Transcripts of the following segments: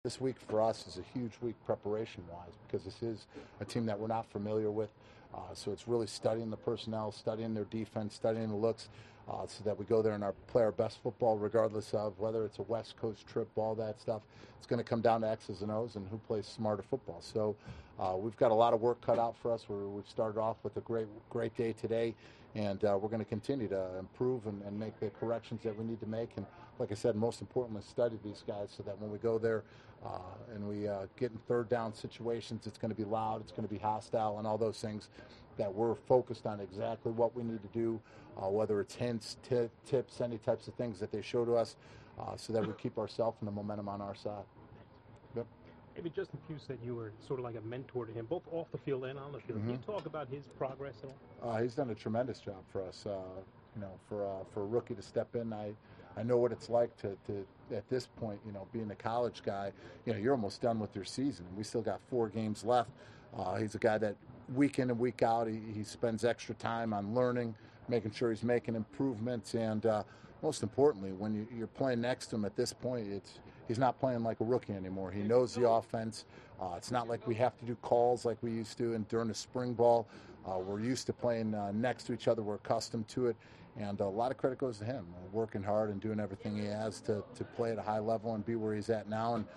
This week for us is a huge week preparation-wise because this is a team that we're not familiar with. So it's really studying the personnel, studying their defense, studying the looks, so that we go there and play our best football, regardless of whether it's a West Coast trip, all that stuff. It's going to come down to X's and O's and who plays smarter football. So we've got a lot of work cut out for us. We've started off with a great day today, and we're going to continue to improve and make the corrections that we need to make. And like I said, most importantly, study these guys so that when we go there and we get in third down situations, it's going to be loud, it's going to be hostile, and all those things, that we're focused on exactly what we need to do, whether it's hints, tips, any types of things that they show to us, so that we keep ourselves and the momentum on our side. Yep. Maybe Justin Pugh said you were sort of like a mentor to him, both off the field and on the field. Can you talk about his progress at all? He's done a tremendous job for us. For a rookie to step in, I know what it's like to at this point, being a college guy, you're almost done with your season. We still got 4 games left. He's a guy that week in and week out, he spends extra time on learning, making sure he's making improvements, and most importantly, when you're playing next to him at this point, he's not playing like a rookie anymore. He knows the offense. It's not like we have to do calls like we used to, and during the spring ball, we're used to playing next to each other. We're accustomed to it, and a lot of credit goes to him, working hard and doing everything he has to play at a high level and be where he's at now. And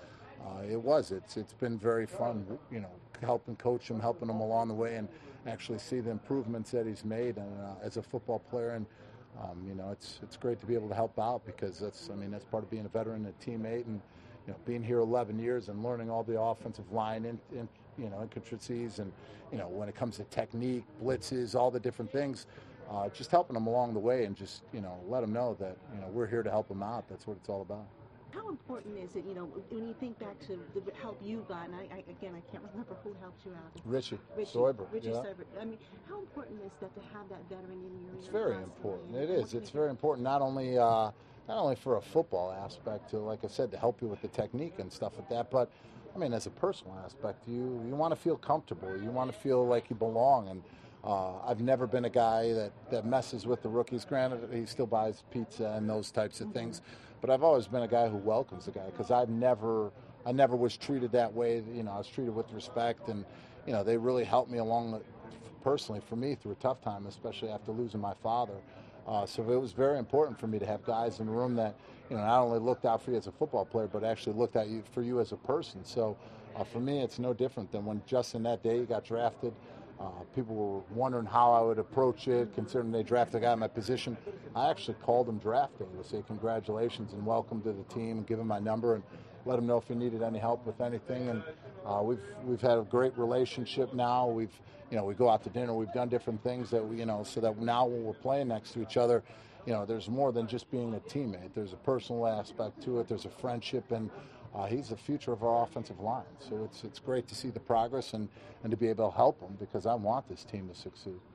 it's been very fun, helping coach him, helping him along the way, and actually see the improvements that he's made and as a football player. And it's great to be able to help out, because that's part of being a veteran and a teammate, and being here 11 years and learning all the offensive line intricacies, and when it comes to technique, blitzes, all the different things, just helping them along the way, and just let them know that we're here to help them out. That's what it's all about. How important is it, when you think back to the help you got, and I can't remember who helped you out. Richie Soiber. Richie Soiber. How important is that to have that veteran in your It's very important. It is. It's very important, not only for a football aspect, like I said, to help you with the technique and stuff like that, but as a personal aspect, you want to feel comfortable. You want to feel like you belong. And I've never been a guy that messes with the rookies. Granted, he still buys pizza and those types of things, but I've always been a guy who welcomes the guy, because I never was treated that way. I was treated with respect, and they really helped me along personally for me through a tough time, especially after losing my father. So it was very important for me to have guys in the room that not only looked out for you as a football player, but actually looked at you for you as a person. So for me, it's no different than when Justin that day he got drafted. People were wondering how I would approach it, considering they drafted a guy in my position. I actually called him draft day to say congratulations and welcome to the team, and give him my number and let him know if he needed any help with anything. And we've had a great relationship now. We go out to dinner. We've done different things that so that now when we're playing next to each other, there's more than just being a teammate. There's a personal aspect to it. There's a friendship, and he's the future of our offensive line. So it's great to see the progress and to be able to help him, because I want this team to succeed.